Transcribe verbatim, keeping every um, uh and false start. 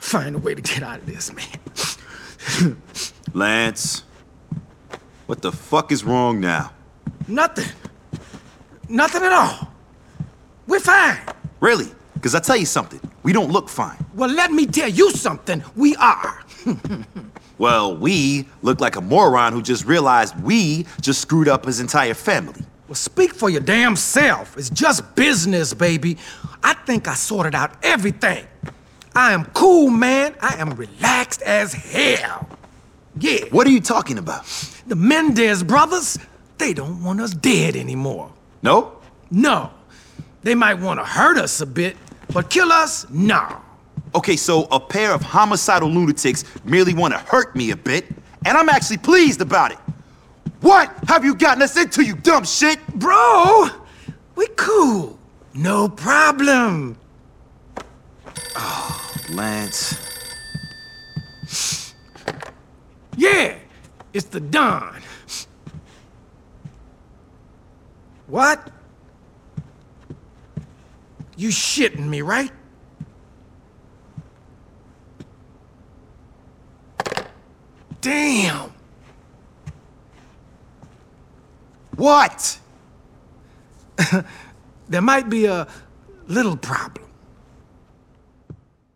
find a way to get out of this, man. Lance, what the fuck is wrong now? Nothing. Nothing at all. We're fine. Really? Because I tell you something, we don't look fine. Well, let me tell you something. We are. Well, we look like a moron who just realized we just screwed up his entire family. Well, speak for your damn self. It's just business, baby. I think I sorted out everything. I am cool, man. I am relaxed as hell. Yeah. What are you talking about? The Mendez brothers, they don't want us dead anymore. No? No. They might want to hurt us a bit, but kill us? No. Okay, so a pair of homicidal lunatics merely want to hurt me a bit, and I'm actually pleased about it. What have you gotten us into, you dumb shit? Bro, we cool. No problem. Oh, Lance. Yeah, it's the Don. What? You shitting me, right? Damn. What? There might be a little problem.